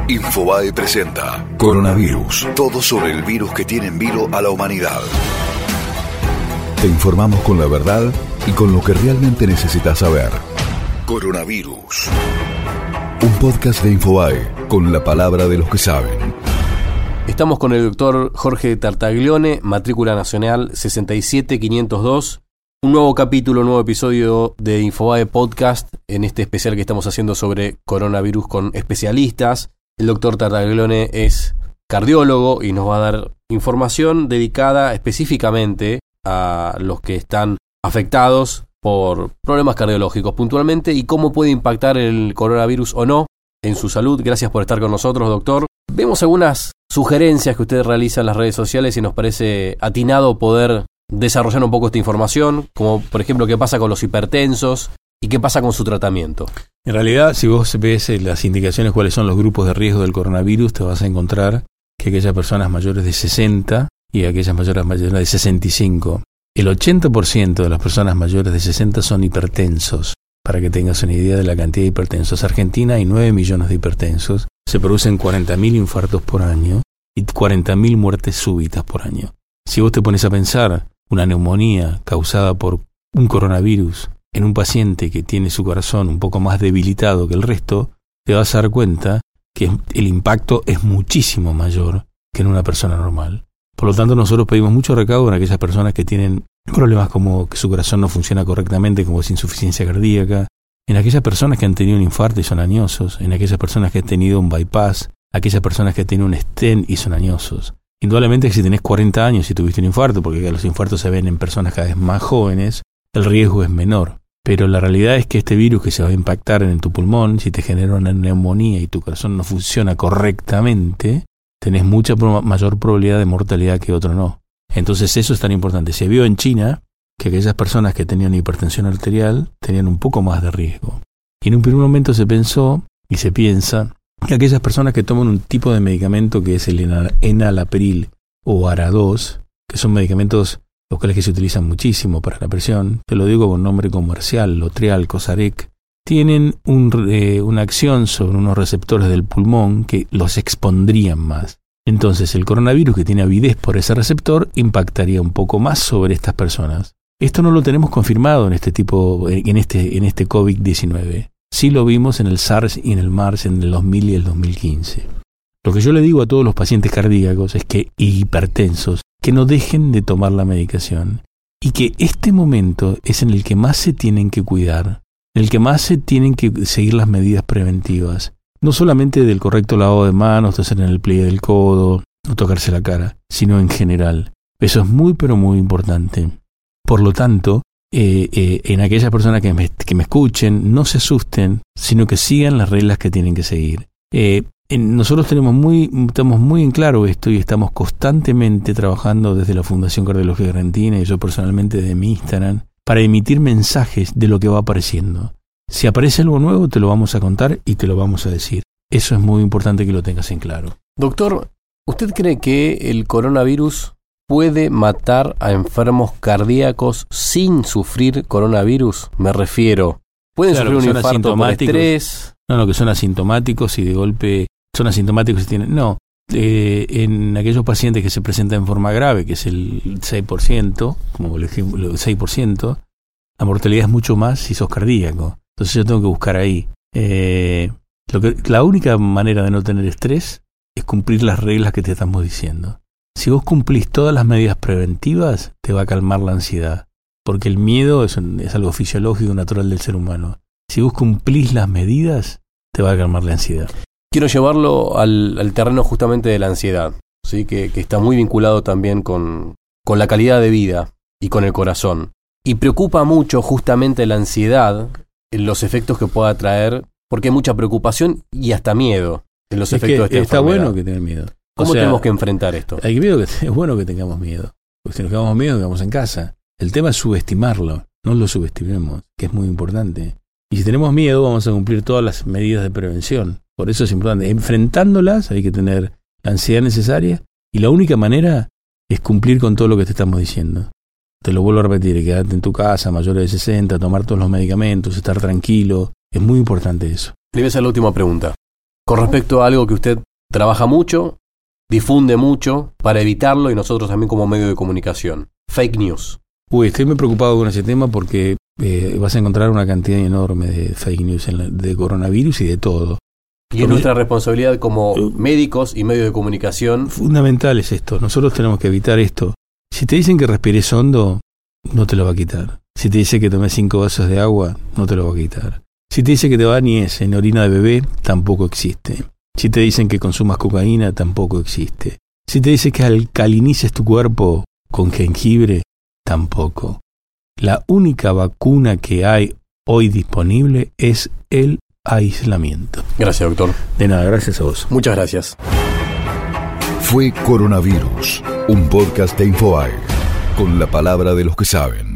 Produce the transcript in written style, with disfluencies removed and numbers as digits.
Infobae presenta Coronavirus. Todo sobre el virus que tiene en vilo a la humanidad. Te informamos con la verdad y con lo que realmente necesitas saber. Coronavirus. Un podcast de Infobae con la palabra de los que saben. Estamos con el doctor Jorge Tartaglione, matrícula nacional 67502. Un nuevo capítulo, un nuevo episodio de Infobae Podcast, en este especial que estamos haciendo sobre coronavirus con especialistas. El doctor Tartaglione es cardiólogo y nos va a dar información dedicada específicamente a los que están afectados por problemas cardiológicos puntualmente y cómo puede impactar el coronavirus o no en su salud. Gracias por estar con nosotros, doctor. Vemos algunas sugerencias que usted realiza en las redes sociales y nos parece atinado poder desarrollar un poco esta información, como por ejemplo qué pasa con los hipertensos y qué pasa con su tratamiento. En realidad, si vos ves las indicaciones cuáles son los grupos de riesgo del coronavirus, te vas a encontrar que aquellas personas mayores de 60 y aquellas mayores de 65, el 80% de las personas mayores de 60 son hipertensos. Para que tengas una idea de la cantidad de hipertensos, Argentina hay 9 millones de hipertensos, se producen 40.000 infartos por año y 40.000 muertes súbitas por año. Si vos te pones a pensar una neumonía causada por un coronavirus en un paciente que tiene su corazón un poco más debilitado que el resto, te vas a dar cuenta que el impacto es muchísimo mayor que en una persona normal. Por lo tanto, nosotros pedimos mucho recaudo en aquellas personas que tienen problemas como que su corazón no funciona correctamente, como es insuficiencia cardíaca, en aquellas personas que han tenido un infarto y son añosos, en aquellas personas que han tenido un bypass, aquellas personas que han tenido un stent y son añosos. Indudablemente que si tenés 40 años y tuviste un infarto, porque los infartos se ven en personas cada vez más jóvenes, el riesgo es menor. Pero la realidad es que este virus que se va a impactar en tu pulmón, si te genera una neumonía y tu corazón no funciona correctamente, tenés mucha mayor probabilidad de mortalidad que otro no. Entonces eso es tan importante. Se vio en China que aquellas personas que tenían hipertensión arterial tenían un poco más de riesgo. Y en un primer momento se pensó y se piensa que aquellas personas que toman un tipo de medicamento que es el enalapril o ARA2, que son medicamentos los cuales que se utilizan muchísimo para la presión, te lo digo con nombre comercial, Lotrial, Cosarec, tienen una acción sobre unos receptores del pulmón que los expondrían más. Entonces el coronavirus, que tiene avidez por ese receptor, impactaría un poco más sobre estas personas. Esto no lo tenemos confirmado en este COVID-19. Sí lo vimos en el SARS y en el MARS en el 2000 y el 2015. Lo que yo le digo a todos los pacientes cardíacos es que hipertensos, que no dejen de tomar la medicación y que este momento es en el que más se tienen que cuidar, en el que más se tienen que seguir las medidas preventivas, no solamente del correcto lavado de manos, de hacer en el pliegue del codo, no tocarse la cara, sino en general. Eso es muy pero muy importante. Por lo tanto, en aquellas personas que me escuchen, no se asusten, sino que sigan las reglas que tienen que seguir. Nosotros estamos muy en claro esto y estamos constantemente trabajando desde la Fundación Cardiológica Argentina y yo personalmente de mi Instagram para emitir mensajes de lo que va apareciendo. Si aparece algo nuevo te lo vamos a contar y te lo vamos a decir. Eso es muy importante que lo tengas en claro. Doctor, ¿usted cree que el coronavirus puede matar a enfermos cardíacos sin sufrir coronavirus? Me refiero, ¿pueden sufrir un infarto por estrés? No, que son asintomáticos y de golpe son asintomáticos y tienen... No, en aquellos pacientes que se presentan en forma grave, que es el 6%, como el ejemplo, el 6%, la mortalidad es mucho más si sos cardíaco. Entonces yo tengo que buscar ahí. La única manera de no tener estrés es cumplir las reglas que te estamos diciendo. Si vos cumplís todas las medidas preventivas, te va a calmar la ansiedad. Porque el miedo es algo fisiológico, natural del ser humano. Si vos cumplís las medidas, te va a calmar la ansiedad. Quiero llevarlo al terreno justamente de la ansiedad, ¿sí? Que está muy vinculado también con la calidad de vida y con el corazón. Y preocupa mucho justamente la ansiedad, en los efectos que pueda traer, porque hay mucha preocupación y hasta miedo en los efectos de esta está enfermedad. Bueno que tener miedo. ¿Cómo tenemos que enfrentar esto? Es bueno que tengamos miedo. Porque si nos quedamos miedo, quedamos en casa. El tema es subestimarlo. No lo subestimemos, que es muy importante. Y si tenemos miedo, vamos a cumplir todas las medidas de prevención. Por eso es importante. Enfrentándolas hay que tener la ansiedad necesaria y la única manera es cumplir con todo lo que te estamos diciendo. Te lo vuelvo a repetir, quedarte en tu casa, mayores de 60, tomar todos los medicamentos, estar tranquilo. Es muy importante eso. Le voy a hacer la última pregunta. Con respecto a algo que usted trabaja mucho, difunde mucho para evitarlo y nosotros también como medio de comunicación. Fake news. Estoy muy preocupado con ese tema porque vas a encontrar una cantidad enorme de fake news de coronavirus y de todo. Y es nuestra responsabilidad como médicos y medios de comunicación. Fundamental es esto. Nosotros tenemos que evitar esto. Si te dicen que respires hondo, no te lo va a quitar. Si te dice que tomes 5 vasos de agua, no te lo va a quitar. Si te dice que te bañes en orina de bebé, tampoco existe. Si te dicen que consumas cocaína, tampoco existe. Si te dice que alcalinices tu cuerpo con jengibre, tampoco. La única vacuna que hay hoy disponible es el aislamiento. Gracias, doctor. De nada, gracias a vos. Muchas gracias. Fue Coronavirus, un podcast de Infobae, con la palabra de los que saben.